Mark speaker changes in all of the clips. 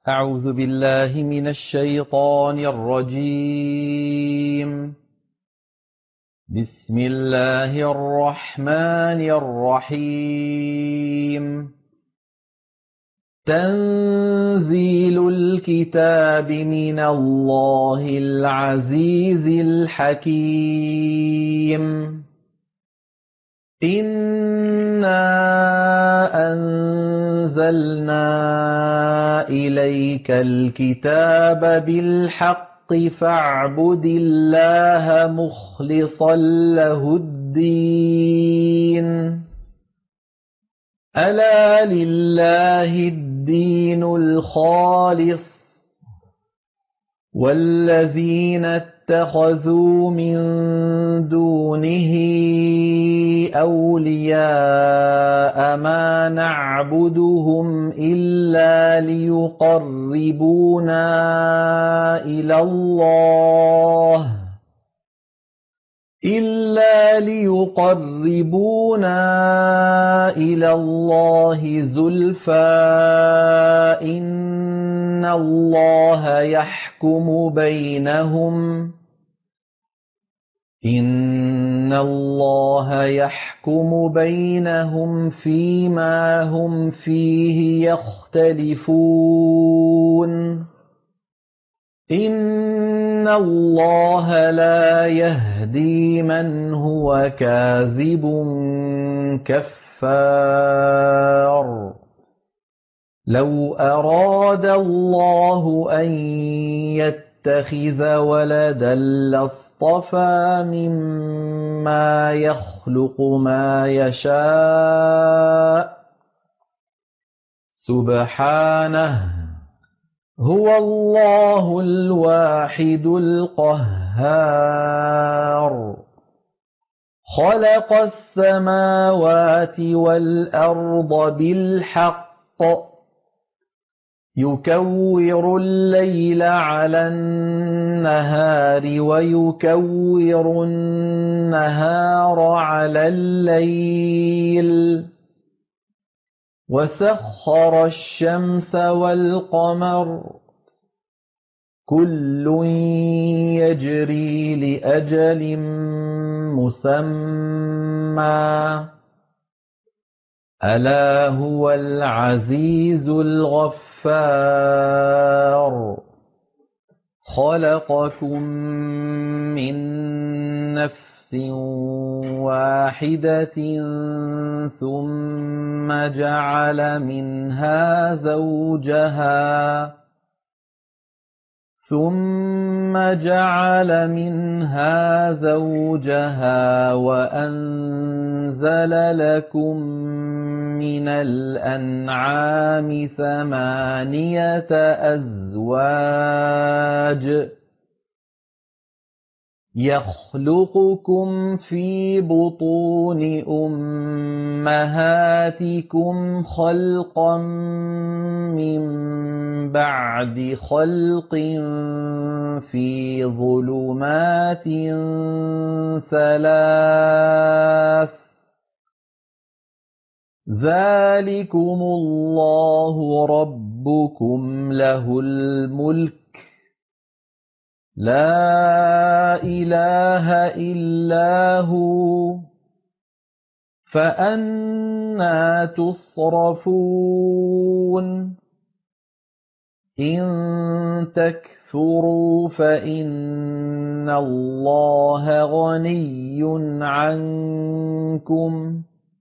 Speaker 1: أعوذ بالله من الشيطان الرجيم. بسم الله الرحمن الرحيم. تنزيل الكتاب من الله العزيز الحكيم. إِنَّا أَنزَلْنَا إِلَيْكَ الْكِتَابَ بِالْحَقِّ فَاعْبُدِ اللَّهَ مُخْلِصًا لَّهُ الدِّينَ. أَلَا لِلَّهِ الدِّينُ الْخَالِصُ وَالَّذِينَ اتَّخَذُوا مِن دُونِهِ أَوْلِيَاءَ مَا نَعْبُدُهُمْ إِلَّا لِيُقَرِّبُونَا إِلَى اللَّهِ زُلْفَىٰ إِنَّ اللَّهَ يَحْكُمُ بَيْنَهُمْ فِيمَا هُمْ فِيهِ يَخْتَلِفُونَ. إِنَّ اللَّهَ لَا يَهْدِي مَنْ هُوَ كَاذِبٌ كَفَّارٌ. لَوْ أَرَادَ اللَّهُ أَن يَتَّخِذَ وَلَدًا لَّاصْطَفَىٰ مِمَّا يَخْلُقُ مَا يَشَاءُ ۚ سُبْحَانَهُ ۖ هُوَ اللَّهُ الْوَاحِدُ الْقَهَّارُ. خَلَقَ السَّمَاوَاتِ وَالْأَرْضَ بِالْحَقِّ يُكَوِّرُ اللَّيْلَ عَلَى النَّهَارِ وَيُكَوِّرُ النَّهَارَ عَلَى اللَّيْلِ وَسَخَّرَ الشَّمْسَ وَالْقَمَرَ كُلٌّ يَجْرِي لِأَجَلٍ مُّسَمًّى ۗ أَلَا هُوَ الْعَزِيزُ الْغَفَّارُ. خَلَقَكُم مِّن نَّفْسٍ وَاحِدَةٍ ثُمَّ جَعَلَ مِنْهَا زَوْجَهَا وَأَنزَلَ لَكُم مِّنَ الْأَنْعَامِ ثَمَانِيَةَ أَزْوَاجٍ ۚ يَخْلُقُكُمْ فِي بُطُونِ أُمَّهَاتِكُمْ خَلْقًا مِّن بَعْدِ خَلْقٍ فِي ظُلُمَاتٍ ثَلَاثٍ ۚ ذَٰلِكُمُ اللَّهُ رَبُّكُمْ لَهُ الْمُلْكُ ۖ لَا إِلَٰهَ إِلَّا هُوَ ۖ فَأَنَّىٰ تُصْرَفُونَ إِن تَكْفُرُوا فَإِنَّ اللَّهَ غَنِيٌّ عَنكُمْ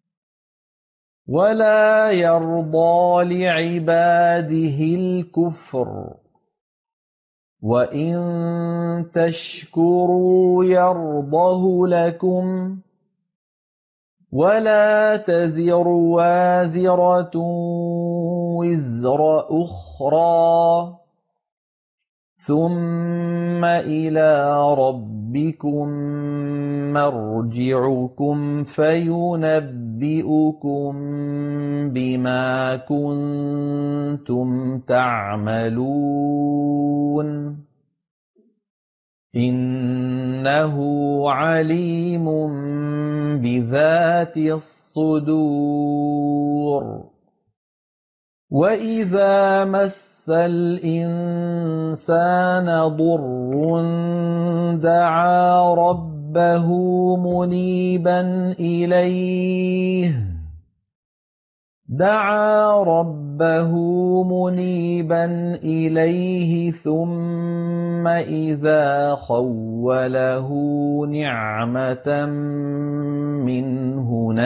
Speaker 1: وَلَا يَرْضَىٰ لِعِبَادِهِ الْكُفْرَ ۖ وَإِن تَشْكُرُوا يَرْضَهُ لَكُمْ ۗ وَلَا تَزِرُ وَازِرَةٌ وِزْرَ أُخْرَىٰ ۗ ثُمَّ إِلَىٰ رَبِّكُم مَّرْجِعُكُمْ فَيُنَبِّئُكُم بِمَا كُنتُمْ تَعْمَلُونَ ۚ إِنَّهُ عَلِيمٌ بِذَاتِ الصُّدُورِ. وَإِذَا مَسَّ الإنسان ضر دعا ربه منيبا إليه ثم إذا خوله نعمة منه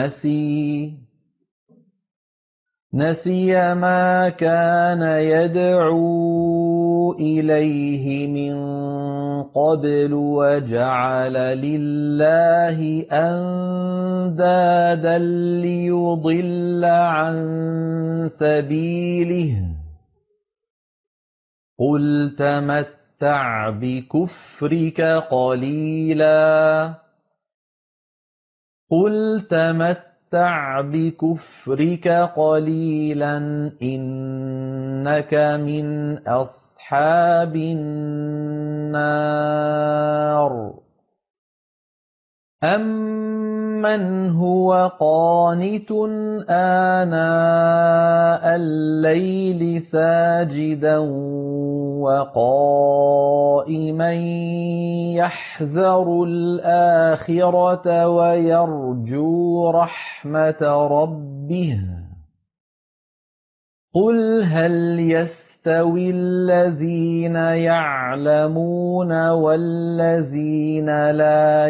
Speaker 1: نسي ما كان يدعو إليه من قبل وجعل لله أندادا ليضل عن سبيله قل تمتع بكفرك قليلا إنك من أصحاب النار أمن هو قانت آناء الليل ساجدا وقائما يحذر الآخرة ويرجو رحمة ربه قل هل يستوي الذين يعلمون والذين لا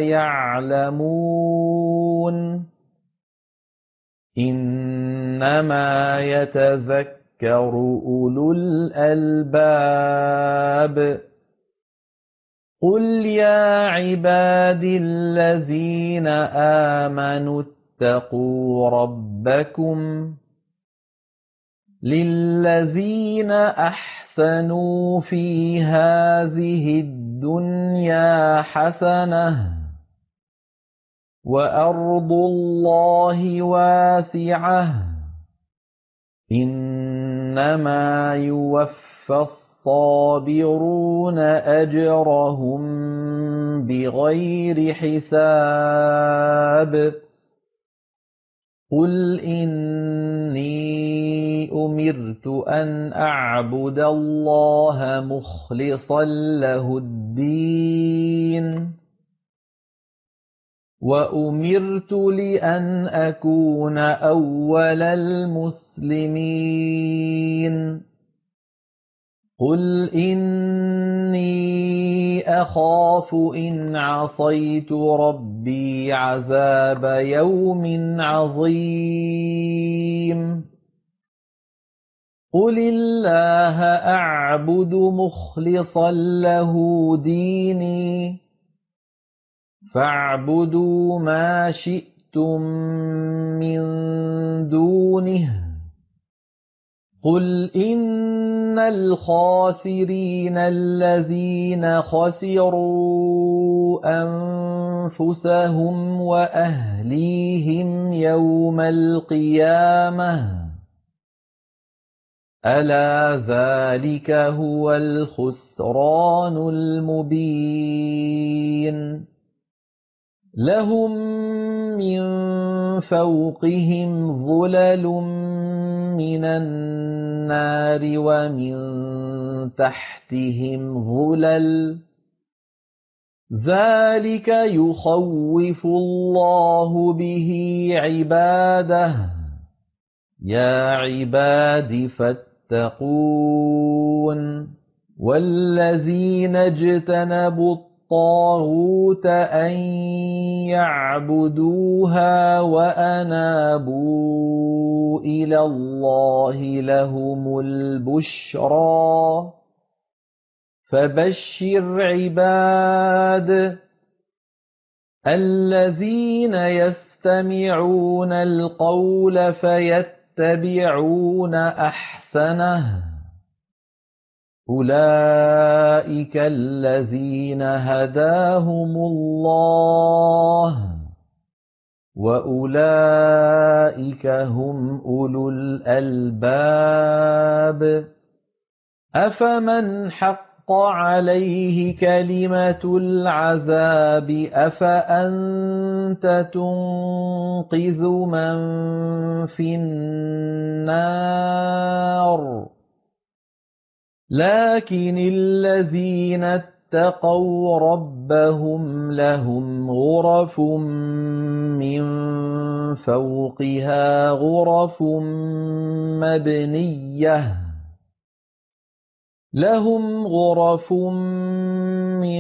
Speaker 1: يعلمون إنما يتذكر أولو الألباب قل يا عبادي الذين آمنوا اتقوا ربكم للذين أحسنوا في هذه الدنيا حسنة وأرض الله واسعة إنما يوفى الصابرون أجرهم بغير حساب قل إني أمرت أن أعبد الله مخلصا له الدين وأمرت لأن أكون أول المسلمين قل إني أخاف إن عصيت ربي عذاب يوم عظيم قل الله أعبد مخلصا له ديني فاعبدوا ما شئتم من دونه قل إن الخاسرين الذين خسروا أنفسهم وأهليهم يوم القيامة ألا ذلك هو الخسران المبين لهم من فوقهم ظلل من النار ومن تحتهم ظلل ذلك يخوف الله به عباده يا عباد فاتقون والذين اجتنبوا الطاغوت أن يعبدوها وأنابوا إلى الله لهم البشرى فبشر عباد الذين يستمعون القول فيتبعون أحسنه أولئك الذين هداهم الله وأولئك هم أولو الألباب أفمن حق عليه كلمة العذاب أفأنت تنقذ من في النار لكن الذين اتقوا ربهم لهم غرف من فوقها غرف مبنية لهم غرف من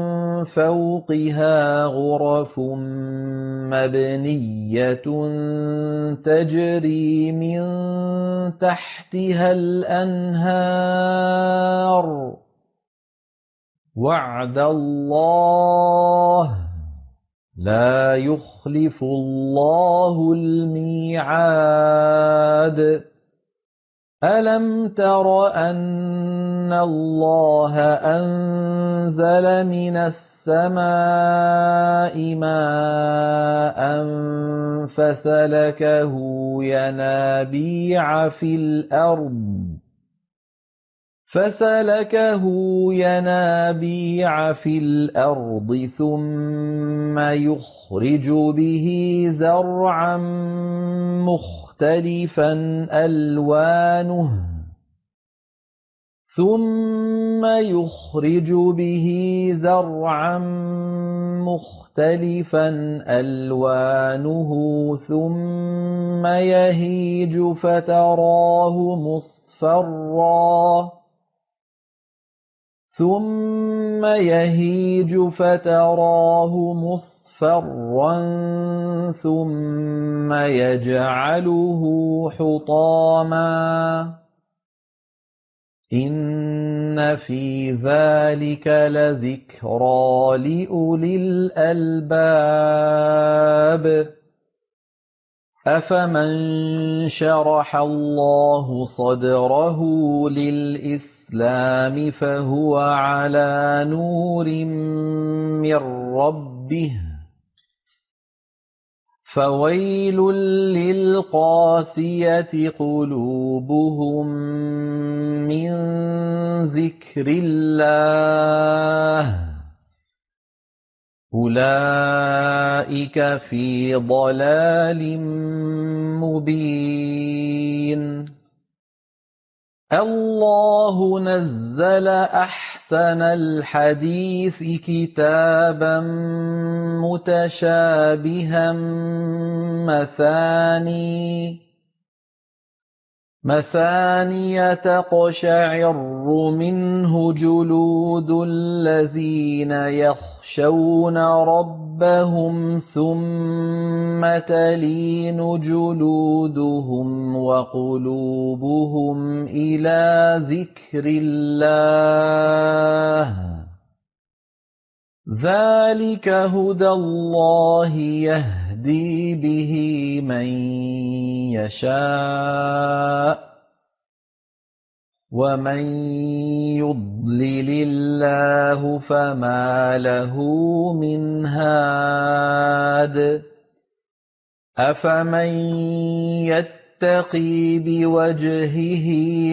Speaker 1: فوقها غرف مبنية تجري من تحتها الأنهار وعد الله لا يخلف الله الميعاد ألم تر أن الله أنزل من السماء ماء فسلكه ينابيع في الأرض ثم يخرج به زرعا مختلفا ألوانه ثم يهيج فتراه مصفرا ثم يجعله حطاما إن في ذلك لذكرى لأولي الألباب أفمن شرح الله صدره للإسلام فهو على نور من ربه فويل للقاسية قلوبهم من ذكر الله أولئك في ضلال مبين الله نزل أحسن الحديث كتابا متشابها مثانية تقشعر منه جلود الذين يخشون ربهم ثم تلين جلودهم وقلوبهم إلى ذكر الله ذلك هدى الله يهدي به من يشاء ومن يضلل الله فما له من هاد أفمن يتقي بوجهه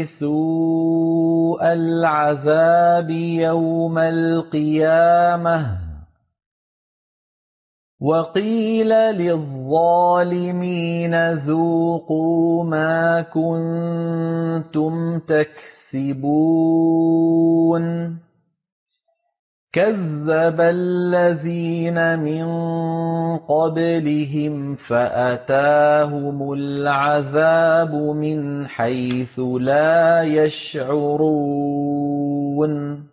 Speaker 1: سوء العذاب يوم القيامة وقيل للظالمين ذوقوا ما كنتم تكسبون كذب الذين من قبلهم فأتاهم العذاب من حيث لا يشعرون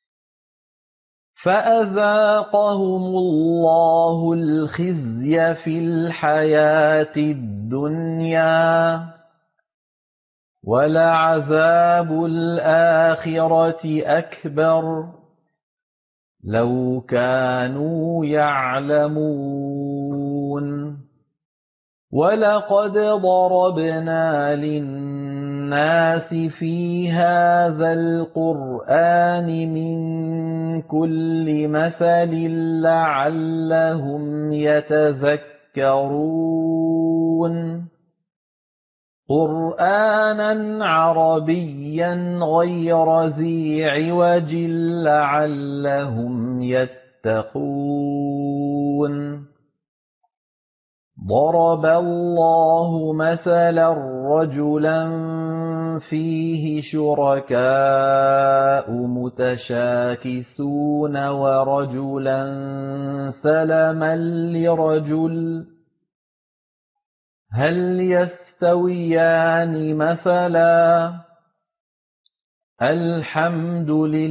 Speaker 1: فأذاقهم الله الخزي في الحياة الدنيا ولعذاب الآخرة أكبر لو كانوا يعلمون ولقد ضربنا للناس في هذا القرآن من كل مثل لعلهم يتذكرون قرآنا عربيا غير ذي عوج لعلهم يتقون ضرب الله مثلا رجلا فيه شركاء متشاكسون ورجلا سلما لرجل هل يستويان مثلا الحمد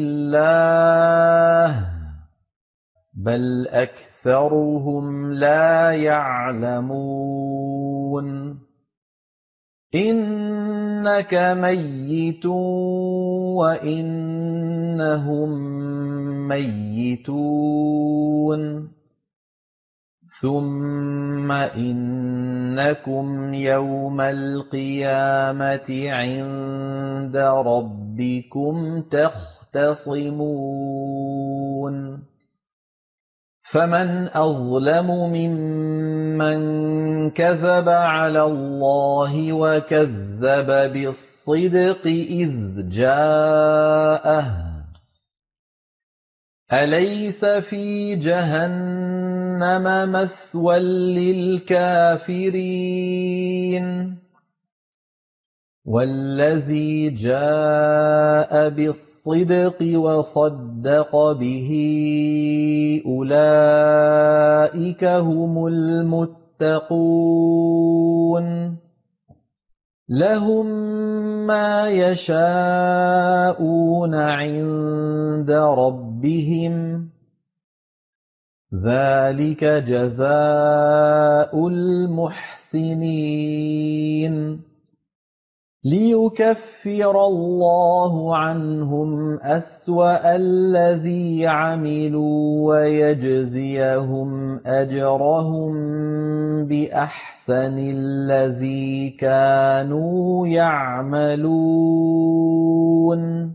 Speaker 1: لله بل أكثرهم لا يعلمون إنك ميت وإنهم ميتون ثم إنكم يوم القيامة عند ربكم تختصمون فمن أظلم ممن كذب على الله وكذب بالصدق إذ جاءه أليس في جهنم مثوى للكافرين والذي جاء بالصدق وصدق به أولئك هم المتقون لهم ما يشاءون عند ربهم ذلك جزاء المحسنين ليكفر الله عنهم أسوأ الذي عملوا ويجزيهم أجرهم بأحسن الذي كانوا يعملون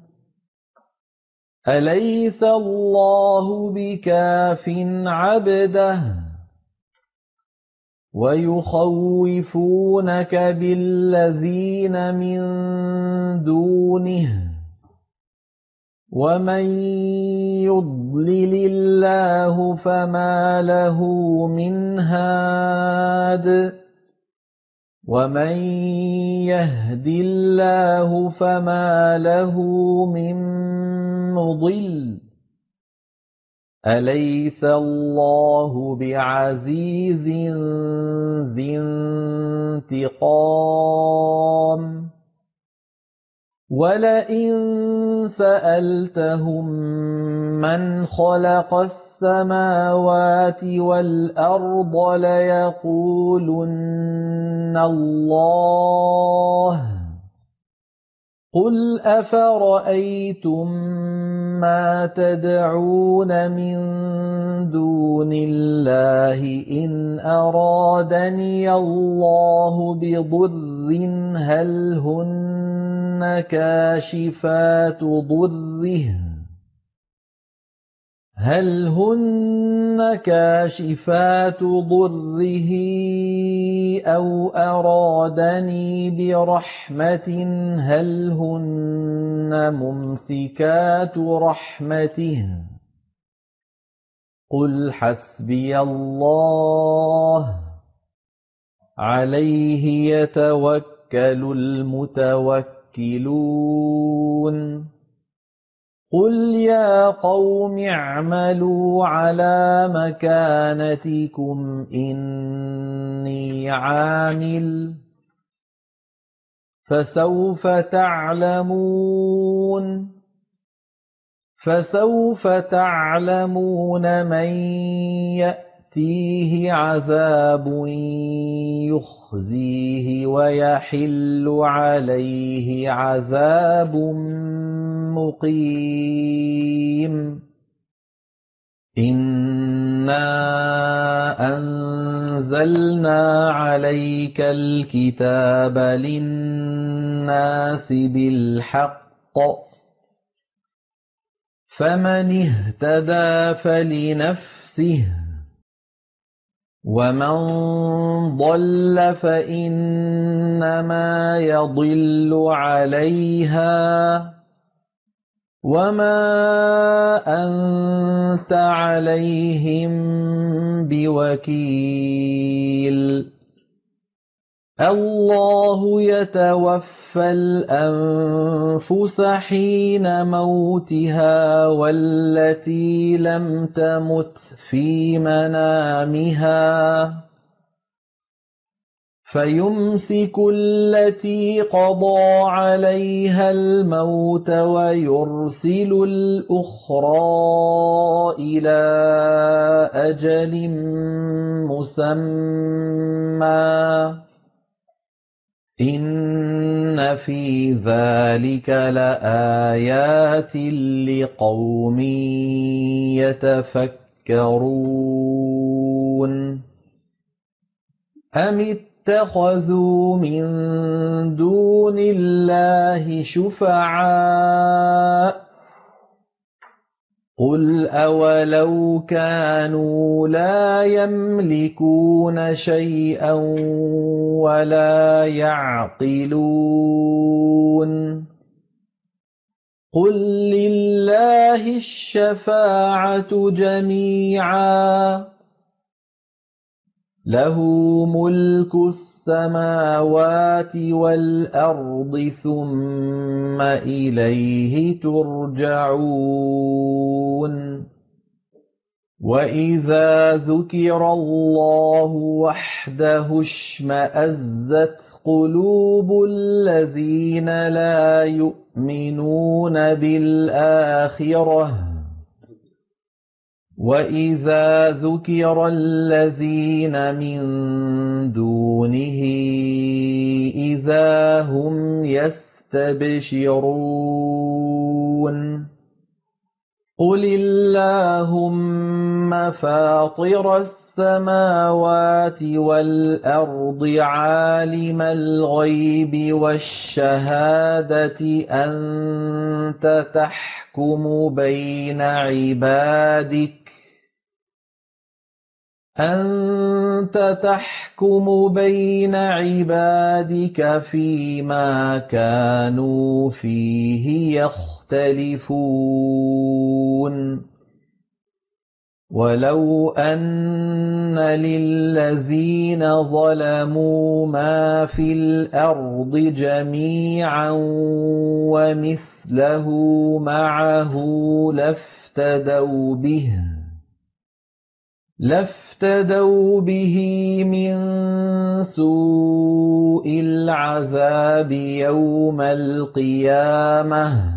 Speaker 1: أليس الله بكاف عبده ويخوفونك بالذين من دونه ومن يضلل الله فما له من هاد ومن يهد الله فما له من مضل أليس الله بعزيز ذي انتقام ولئن سألتهم من خلق السماوات والأرض ليقولن الله قل أفرأيتم ما تدعون من دون الله إن أرادني الله بضر هل هن كاشفات ضره أو أرادني برحمة هل هن ممسكات رحمته قل حسبي الله عليه يتوكل المتوكلون قل يا قوم اعملوا على مكانتكم إني عامل فسوف تعلمون من يأتيه عذاب يخزيه ويحل عليه عذاب مقيم إنا أنزلنا عليك الكتاب للناس بالحق فمن اهتدى فلنفسه ومن ضل فإنما يضل عليها وما أنت عليهم بوكيل الله يتوفى الأنفس حين موتها والتي لم تمت في منامها فيمسك التي قضى عليها الموت ويرسل الأخرى إلى أجل مسمى إن في ذلك لآيات لقوم يتفكرون أم اتخذوا من دون الله شفعاء قل أولو كانوا لا يملكون شيئا ولا يعقلون قل لله الشفاعة جميعا له ملك السماوات والأرض ثم إليه ترجعون وإذا ذكر الله وحده اشمأزت قلوب الذين لا يؤمنون بالآخرة وإذا ذكر الذين من دونه إذا هم يستبشرون قل اللهم فاطر السماوات والأرض عالم الغيب والشهادة أنت تحكم بين عبادك فيما كانوا فيه يختلفون ولو أن للذين ظلموا ما في الأرض جميعا ومثله معه لافتدوا به من سوء العذاب يوم القيامة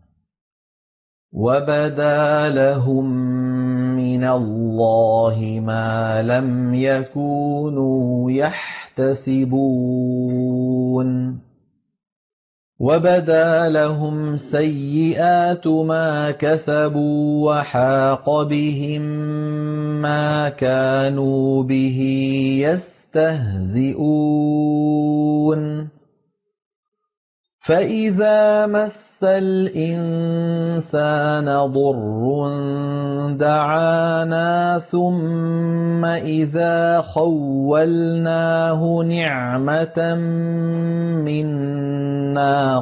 Speaker 1: وبدا لهم من الله ما لم يكونوا يحتسبون وبدا لهم سيئات ما كسبوا وحاق بهم ما كانوا به يستهزئون فإذا مس الإنسان ضر دعانا ثم إذا خولناه نعمة منا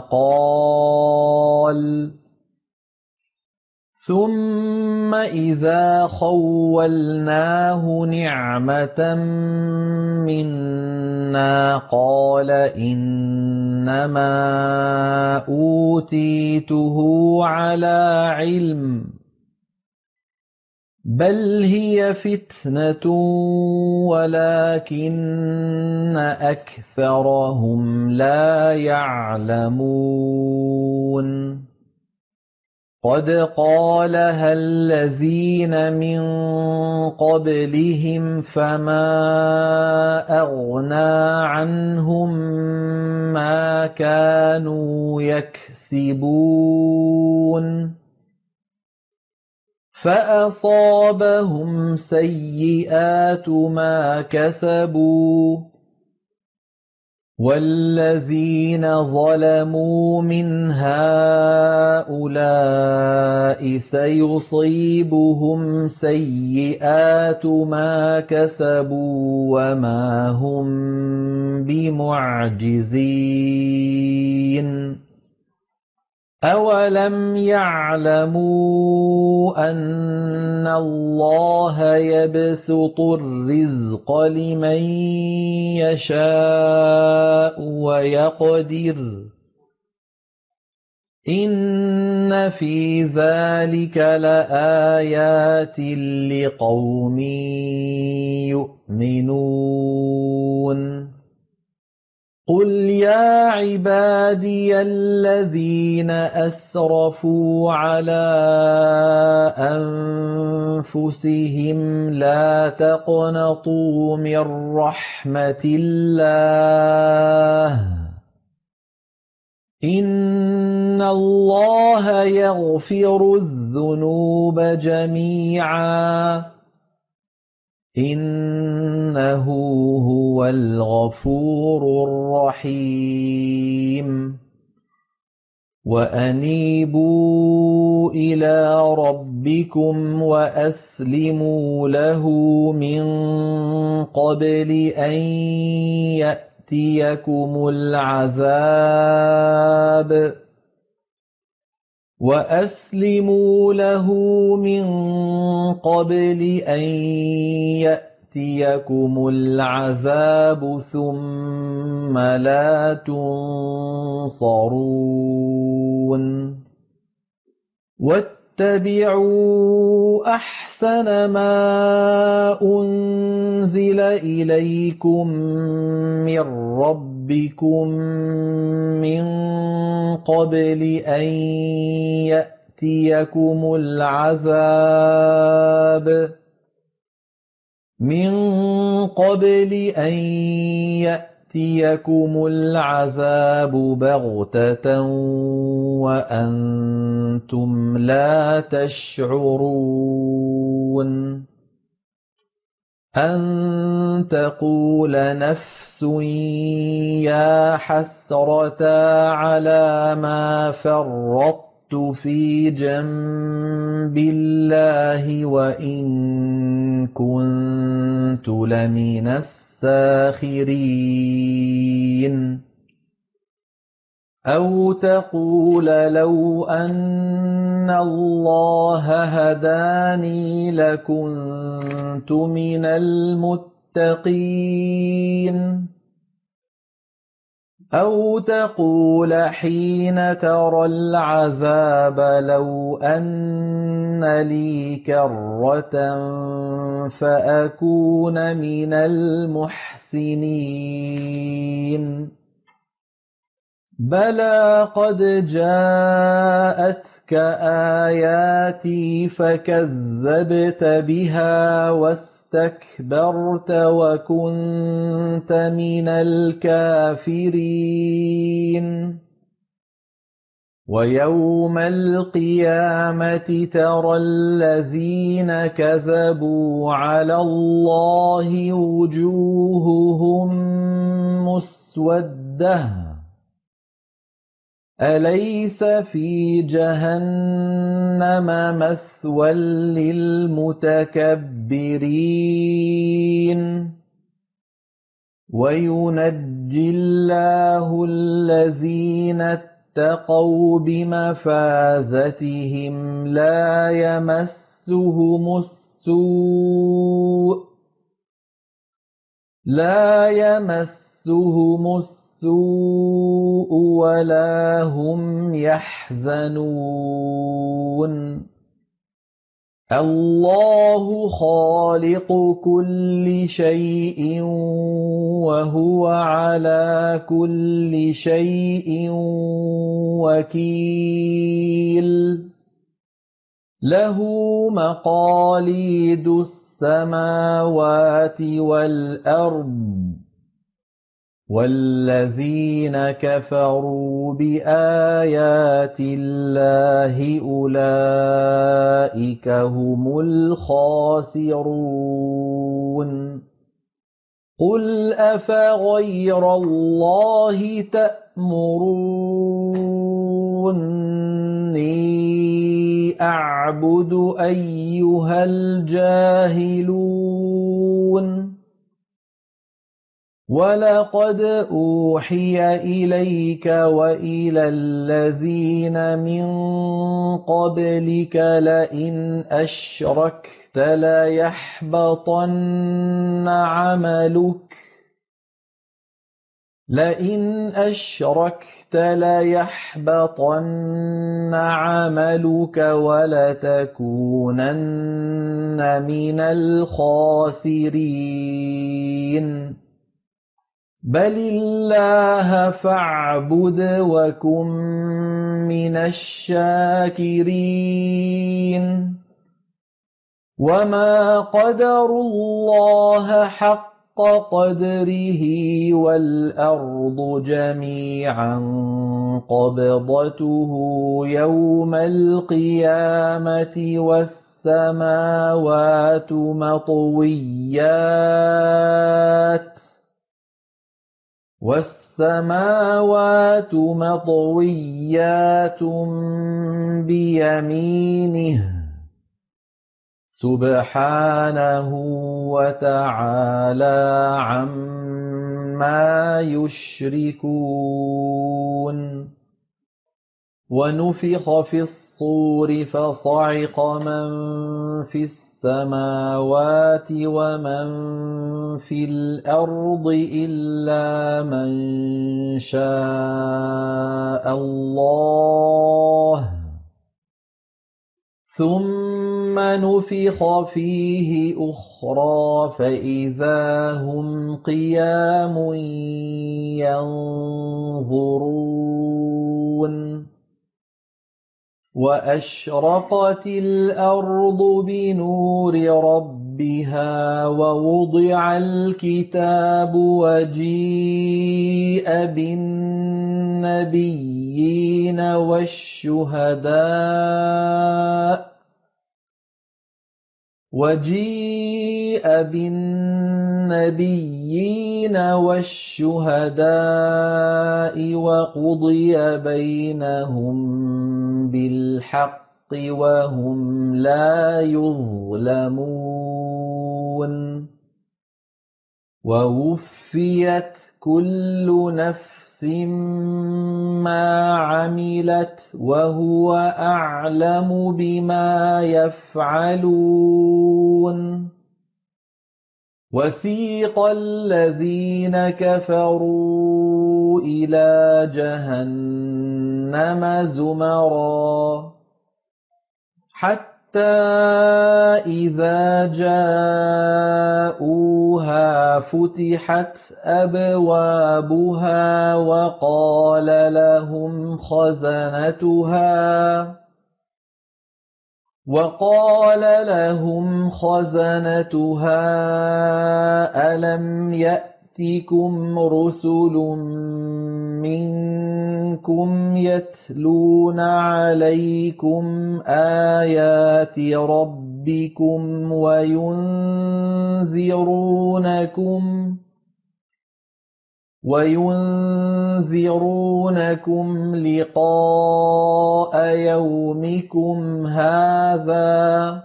Speaker 1: قال إنما أوتيته على علم بل هي فتنة ولكن أكثرهم لا يعلمون قد قالها الذين من قبلهم فما أغنى عنهم ما كانوا يكسبون فأصابهم سيئات ما كسبوا والذين ظلموا من هؤلاء سيصيبهم سيئات ما كسبوا وما هم بمعجزين أَوَلَمْ يَعْلَمُوا أَنَّ اللَّهَ يَبْسُطُ الرِّزْقَ لِمَن يَشَاءُ وَيَقْدِرُ ۚ إِنَّ فِي ذَٰلِكَ لَآيَاتٍ لِّقَوْمٍ يُؤْمِنُونَ قُلْ يَا عِبَادِيَ الَّذِينَ أَسْرَفُوا عَلَىٰ أَنفُسِهِمْ لَا تَقْنَطُوا مِن رَّحْمَةِ اللَّهِ ۚ إِنَّ اللَّهَ يَغْفِرُ الذُّنُوبَ جَمِيعًا ۚ إِنَّهُ هُوَ الْغَفُورُ الرَّحِيمُ وَأَنِيبُوا إِلَىٰ رَبِّكُمْ وَأَسْلِمُوا لَهُ مِن قَبْلِ أَن يَأْتِيَكُمُ الْعَذَابُ ثُمَّ لَا تُنصَرُونَ وَاتَّبِعُوا أَحْسَنَ مَا أُنزِلَ إِلَيْكُم مِّن رَّبِّكُم مِّن قَبْلِ أَن يَأْتِيَكُمُ الْعَذَابُ بَغْتَةً وَأَنتُمْ لَا تَشْعُرُونَ أَن تَقُولَ نَفْسٌ يَا حَسْرَتَا عَلَىٰ مَا فَرَّطتُ فِي جَنبِ اللَّهِ وَإِن كُنتُ لَمِنَ السَّاخِرِينَ أَوْ تَقُولَ لَوْ أَنَّ اللَّهَ هَدَانِي لَكُنتُ مِنَ الْمُتَّقِينَ أَوْ تَقُولَ حِينَ تَرَى الْعَذَابَ لَوْ أَنَّ لِي كَرَّةً فَأَكُونَ مِنَ الْمُحْسِنِينَ بَلَىٰ قَدْ جَاءَتْكَ آيَاتِي فَكَذَّبْتَ بِهَا وَاسْتَكْبَرْتَ وَكُنتَ مِنَ الْكَافِرِينَ وَيَوْمَ الْقِيَامَةِ تَرَى الَّذِينَ كَذَبُوا عَلَى اللَّهِ وُجُوهُهُم مُّسْوَدَّةٌ أَلَيْسَ فِي جَهَنَّمَ مَثْوًى لِّلْمُتَكَبِّرِينَ وَيُنَجِّي اللَّهُ الَّذِينَ اتَّقَوْا بِمَفَازَتِهِمْ لَا يَمَسُّهُمُ السُّوءُ وَلَا هُمْ يَحْزَنُونَ اللَّهُ خَالِقُ كُلِّ شَيْءٍ وَهُوَ عَلَىٰ كُلِّ شَيْءٍ وَكِيلٌ لَّهُ مَقَالِيدُ السَّمَاوَاتِ وَالْأَرْضِ وَالَّذِينَ كَفَرُوا بِآيَاتِ اللَّهِ أُولَٰئِكَ هُمُ الْخَاسِرُونَ قُلْ أَفَغَيْرَ اللَّهِ تَأْمُرُونِّي أَعْبُدُ أَيُّهَا الْجَاهِلُونَ وَلَقَدْ أُوحِيَ إِلَيْكَ وَإِلَى الَّذِينَ مِن قَبْلِكَ لَئِنْ أَشْرَكْتَ لَيَحْبَطَنَّ عَمَلُكَ وَلَتَكُونَنَّ مِنَ الْخَاسِرِينَ بَلِ اللَّهَ فَاعْبُدْ وَكُن مِّنَ الشَّاكِرِينَ وَمَا قَدَرُوا اللَّهَ حَقَّ قَدْرِهِ وَالْأَرْضُ جَمِيعًا قَبْضَتُهُ يَوْمَ الْقِيَامَةِ والسماوات مطويات بيمينه سبحانه وتعالى عما يشركون ونفخ في الصور فصعق من في السماوات ومن في الأرض إلا من شاء الله ثم نفخ فيه أخرى فإذا هم قيام ينظرون وأشرقت الأرض بنور ربها ووضع الكتاب وجيء بالنبيين والشهداء وقضي بينهم بالحق وهم لا يظلمون ووفيت كل نفس ما عملت وهو أعلم بما يفعلون وسيق الذين كفروا إلى جهنم زمرا حتى إذا جاءوها فتحت أبوابها وقال لهم خزنتها ألم يأتكم رسل منكم يتلون عليكم آيات ربكم وينذرونكم لقاء يومكم هذا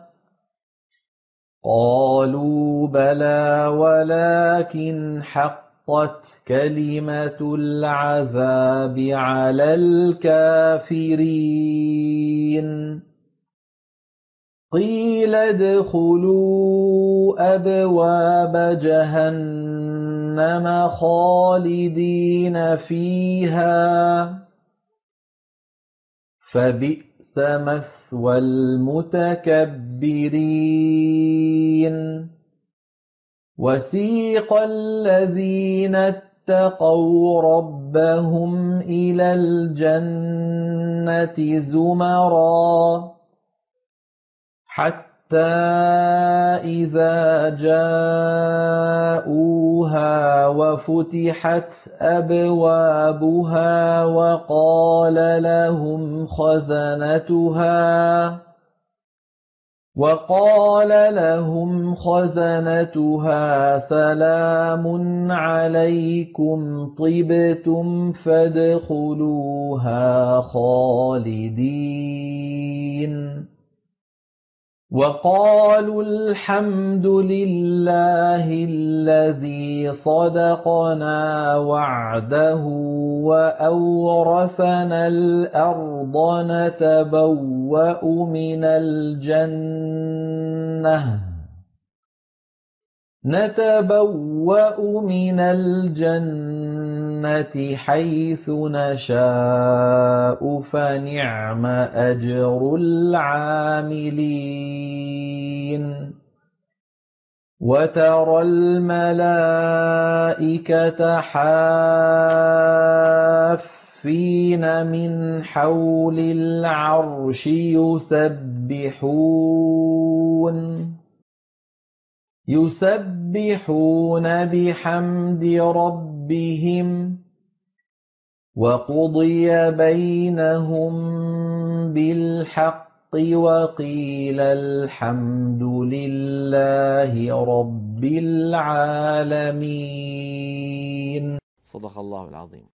Speaker 1: قالوا بلى ولكن حقت كلمة العذاب على الكافرين قيل ادخلوا أبواب جهنم خالدين فيها فبئس مثوى المتكبرين وسيق الذين اتقوا ربهم إلى الجنة زمرا حتى إذا جاءوها وفتحت أبوابها وقال لهم خزنتها سلام عليكم طبتم فادخلوها خالدين وقالوا الحمد لله الذي صدقنا وعده وأورثنا الأرض نتبوأ من الجنة حيث نشاء فنعم أجر العاملين وترى الملائكة حافين من حول العرش يسبحون بحمد ربهم وقضي بينهم بالحق وقيل الحمد لله رب العالمين.
Speaker 2: صدق الله العظيم.